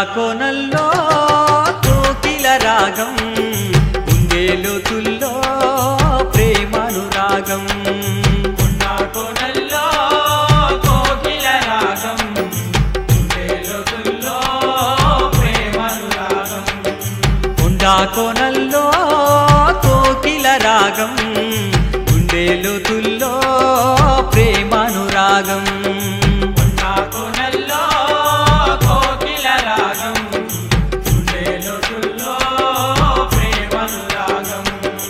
కోనల్లో కోకిల రాగం కుందేలుతుల్లో ప్రేమానురాగం కొండా కోనల్లో కోకిల రాగం కుందేలుతుల్లో ప్రేమానురాగం కొండా కోనల్లో కోకిల రాగం కుందేలుతుల్లో ప్రేమానురాగం కొండా కోనల్లో కోకిల రాగం కుందేలుతుల్లో ప్రేమానురాగం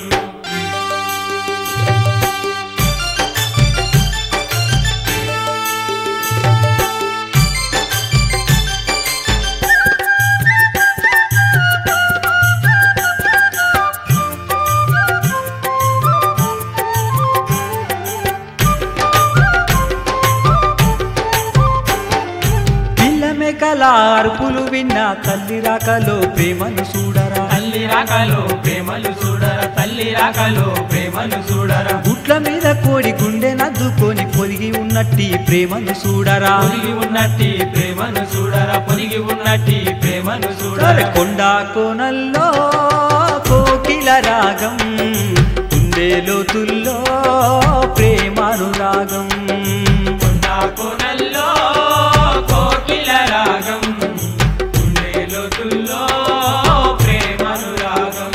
మేకల అరుపులు విన్న తల్లి రాకలో ప్రేమను చూడరా తల్లి రాకలో ప్రేమలు చూడరా తల్లి రాకలో ప్రేమలు చూడరా గుట్ల మీద కోడి గుండె నద్దుకొని పొదిగి ఉన్నట్టి ప్రేమను చూడరా పొదిగి ఉన్నట్టి ప్రేమను చూడరా పొదిగి ఉన్నట్టి ప్రేమను చూడరా కొండా కోనల్లో కోకిల రాగం కుందేలుతుల్లో ప్రేమానురాగం కొండా కోనల్లో కోకిల రాగం కుందేలుతుల్లో ప్రేమానురాగం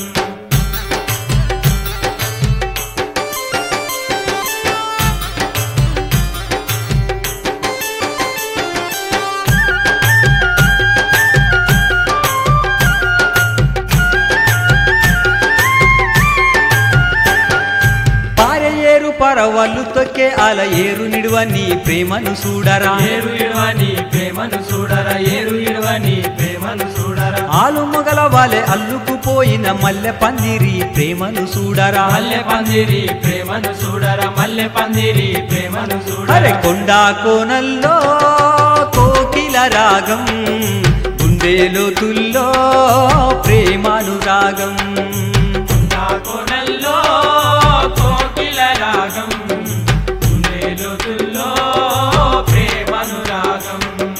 పారేరు పరవళ్ళు తొక్కే అల ఏరు నిడువని ప్రేమను చూడరా ఏరు ఇడవని ప్రేమను చూడరా ఏరు ఇడవని ప్రేమను చూడరా ఆలు మొగల వాలే అల్లుకుపోయిన మల్లె పందిరి ప్రేమను చూడరా మల్లె పందిరి ప్రేమను చూడరా మల్లె పందిరి ప్రేమను అరే చూడరా కొండా కోనల్లో కోకిల రాగం గుండెలోతుల్లో ప్రేమానురాగం కొండా కోనల్లో కోకిల రాగం కుందేలుతుల్లో ప్రేమానురాగం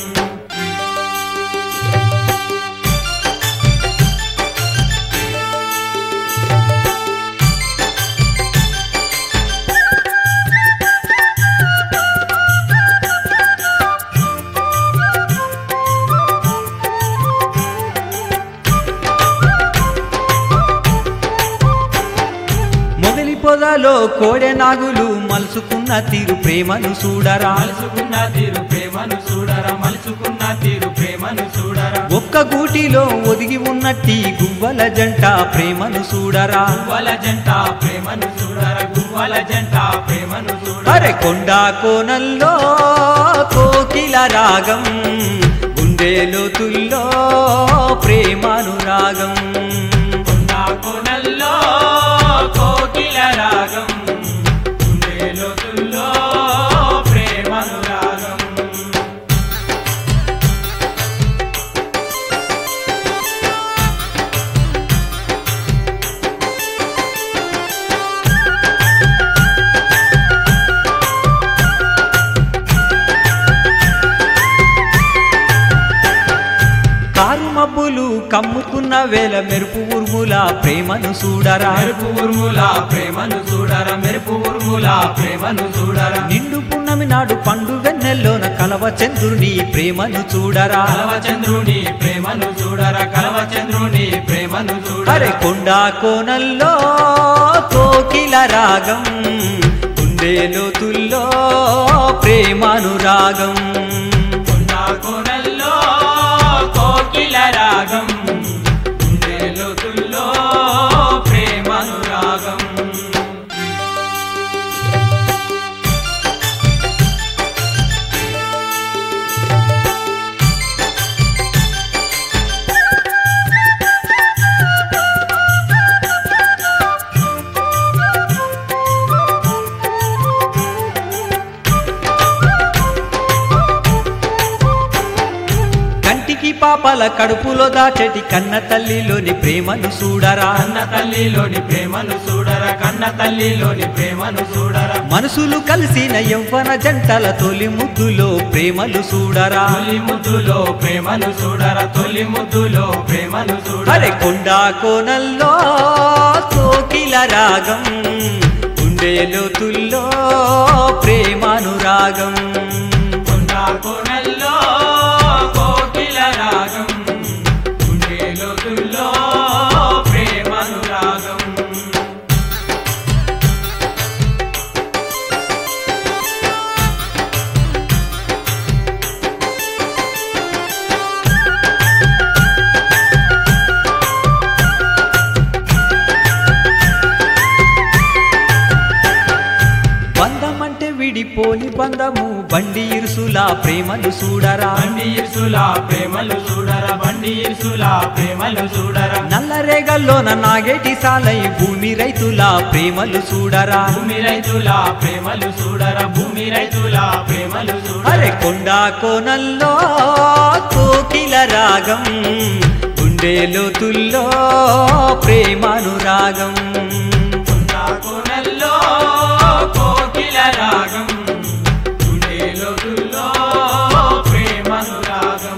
మొగలి పొదలో కోడె నాగులు మలుసుకున్న తీరు ప్రేమను చూడరా మలుచుకున్న తీరు ప్రేమను చూడరా మలుచుకున్న తీరు ప్రేమను చూడరా ఒక్క గూటిలో ఒదిగి ఉన్నట్టి గువ్వల జంట ప్రేమను చూడరా గువ్వల జంట ప్రేమను చూడరా గువ్వల జంట ప్రేమను అరే చూడరా కొండా కోనల్లో కోకిల రాగం గుండెలోతుల్లో ప్రేమానురాగం కొండా కోనల్లో కోకిల రాగం కుందేలుతుల్లో ప్రేమానురాగం కారు మబ్బులు కమ్ముకున్న వేళ మెరుపు ఉర్ముల ప్రేమను చూడరా మెరుపు ఉర్ముల ప్రేమను చూడరా మెరుపు ఉర్ముల ప్రేమను చూడరా నిండు పున్నమి నాడు పండు వెన్నెల్లోన కలవ చంద్రుని ప్రేమను చూడరా కలవచంద్రుని ప్రేమను చూడరా కలవచంద్రుని ప్రేమను అరే చూడరా కొండా కోనల్లో కోకిల రాగం కుందేలుతుల్లో ప్రేమానురాగం కొండా కోనల్లో కోకిల రాగం కుందేలుతుల్లో ప్రేమానురాగం పాపల కడుపులో దాచెటి కన్న తల్లిలోని ప్రేమను చూడరా కన్న తల్లిలోని ప్రేమను చూడరా కన్న తల్లిలోని ప్రేమను చూడరా మనసులు కలిసిన యవ్వన జంటల తొలి ముద్దులో ప్రేమలు చూడరా తొలి ముద్దులో ప్రేమను చూడరా తొలి ముద్దులో ప్రేమను అరే చూడరా కొండా కోనల్లో కోకిల రాగం గుండెలోతుల్లో ప్రేమానురాగం కొండా కోనల్లో కోకిల రాగం గుండె లోతుల్లో ప్రేమనురాగం బంధమంటే విడిపోని బంధము బండి ఇరుసులా ప్రేమలు చూడరా బండి ఇరుసులా ప్రేమలు చూడరా బండి ఇరుసులా ప్రేమలు చూడరా నల్లరేగల్లోన నాగేటి సాలై భూమి రైతుల ప్రేమలు చూడరా భూమి రైతుల ప్రేమలు చూడరా భూమి రైతుల ప్రేమలు అరే చూడరా కొండా కోనల్లో కోకిల రాగం గుండెలోతుల్లో ప్రేమానురాగం కొండా కోనల్లో కోకిల రాగం గుండె లోతుల్లో ప్రేమనురాగం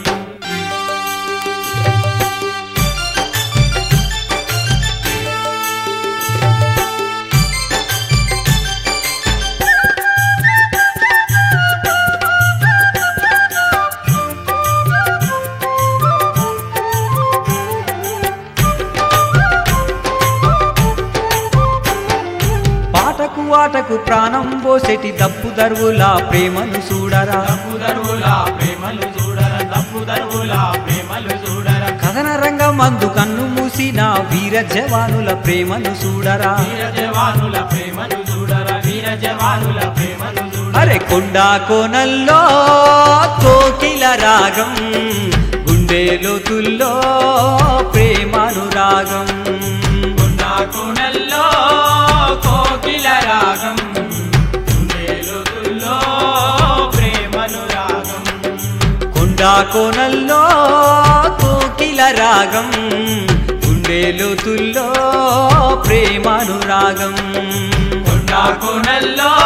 పాటకు ఆటకు ప్రాణం పోసేటి దప్పు దరువుల ప్రేమను చూడరా తప్పుదరువుల ప్రేమలు చూడరా తప్పుదరువుల ప్రేమలు చూడరా కథన రంగమందు కన్ను మూసిన వీర జవానుల ప్రేమను చూడరా వీర జవానుల ప్రేమను చూడరా వీర జవానుల ప్రేమను చూడరా అరే కొండా కోనల్లో కోకిల రాగం గుండెలోతుల్లో ప్రేమానురాగం కొండా కోనల్లో కోకిల రాగం గుండె లోతుల్లో ప్రేమనురాగం కొండా కోనల్లో కోకిల రాగం గుండెలోతుల్లో ప్రేమానురాగం కొండా కోనల్లో